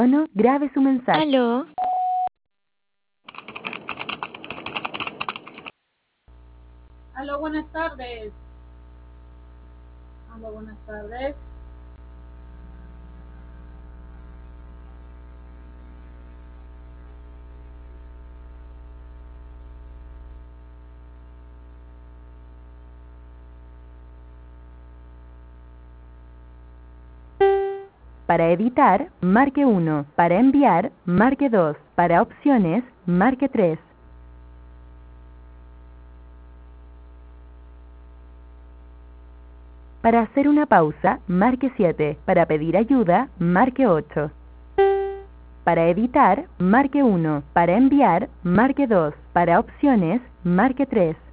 tono, grabe su mensaje. Aló. Aló, buenas tardes. Aló, buenas tardes. Para editar, marque 1. Para enviar, marque 2. Para opciones, marque 3. Para hacer una pausa, marque 7. Para pedir ayuda, marque 8. Para editar, marque 1. Para enviar, marque 2. Para opciones, marque 3.